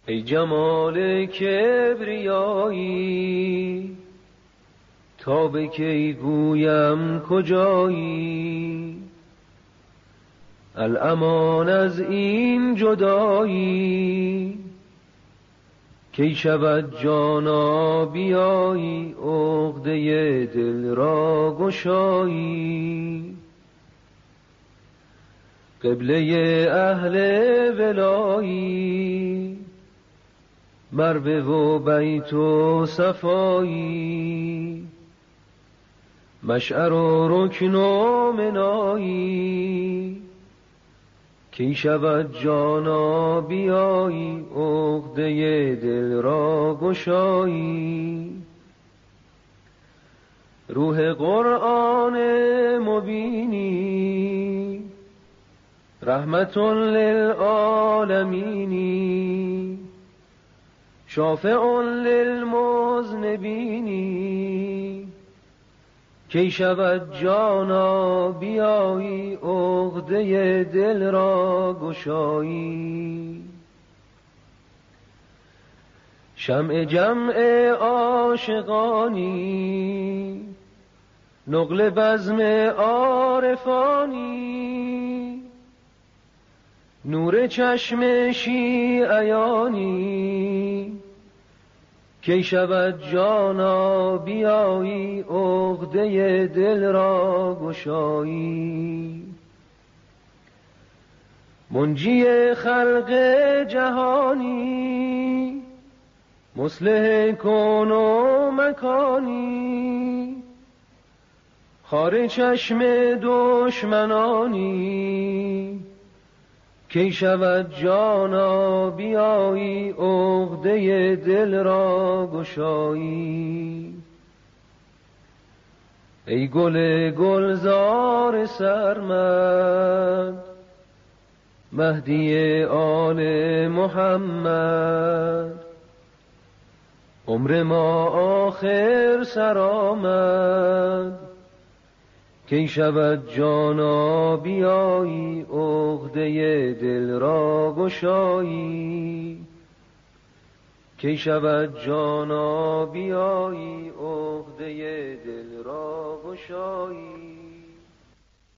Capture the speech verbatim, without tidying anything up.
ای جمال کبریایی، تا به کی گویم کجایی؟ الامان از این جدایی، کی شود جانا بیایی؟ عقده دل را گشایی. قبله اهل ولایی، مروه و بیت و صفایی. مشعر و رکن و منایی، کی شود جانا بیایی؟ عقده دل را گشایی. روح قرآن مبینی، رحمت للعالمین، شافع للمذنبین. کی شود جانا بیایی؟ عقده دل را گشایی. شمع جمع عاشقانی، نقل بزم عارفانی. نور چشم شیعیانی، کی شود جانا بیایی؟ عقده دل را گشایی. منجی خلق جهانی، مصلح کون و مکانی. خار چشم دشمنانی، کی شود جانا بیایی؟ عقده دل را گشایی. ای گل گلزار سرمد، مهدی آل محمد. عمر ما آخر سرآمد، کی شود جانا بیایی؟ عقده دل را گشایی. کی شود جانا بیایی؟ عقده دل را گشایی.